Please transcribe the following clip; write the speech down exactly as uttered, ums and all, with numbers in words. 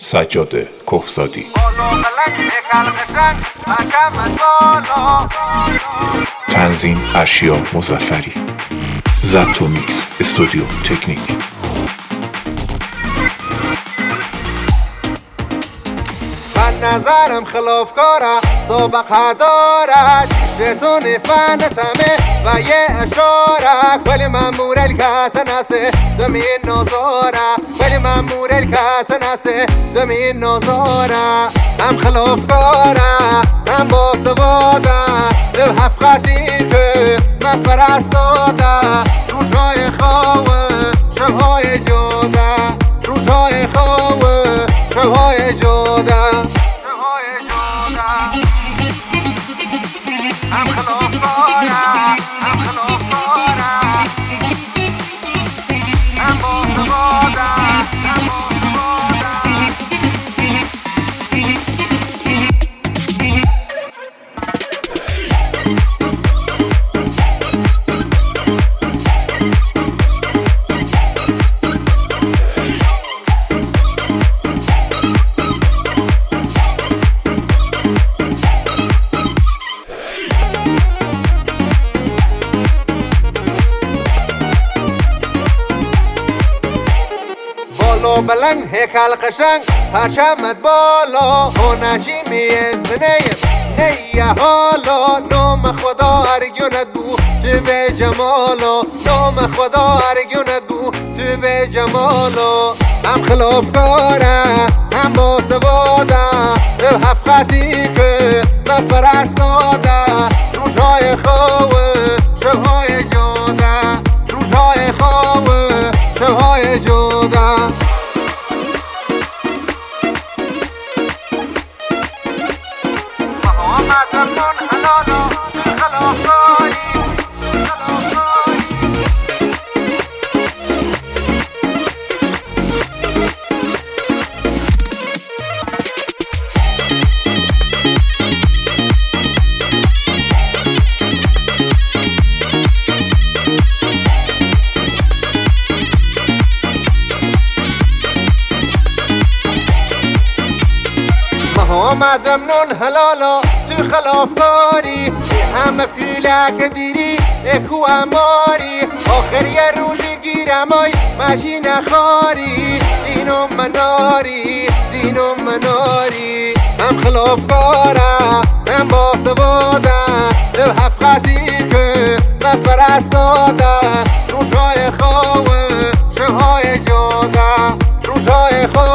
سجاد کهزادی. تنظیم ارشیا مظفری. ضبط و میکس استودیو تکنیک. من نظرم خلافکاره، سابقه داره، چشتون فن تمه و یه اشاره. ولی مأمور الکت نسه دمی نازاره، ولی مأمور الکت نسه دمی نازاره. هم خلافکاره هم با سواده، به حفقتی که من فرستاده. روزهای خواه شبهای جاده، روزهای خواه شبهای جاده. هم خلافکاره هم خلافکاره، هم با سواده هم با سواده. بالا بلند هیکل قشنگ پرچمت بالا، هنشی میزنه نیه حالا. نام خدا ارگونت بو تو به جمالا، نام خدا ارگونت بو تو به جمالا. هم خلافکاره هم با سواده، به حفقتی که من فرستاده. روزهای خواه شبهای جاده، روزهای خواه شبهای جاده. محمد ممنون حلالا تو خلافکاری، همه پیلک دیری اکو اماری. آخر یه روزی گیرم آی مشی نخاری، دینو مناری دینو مناری. هم خلافکاره هم با سواده، به حفقتی که من فرستاده. روزهای خواه شبهای جاده، روزهای خواه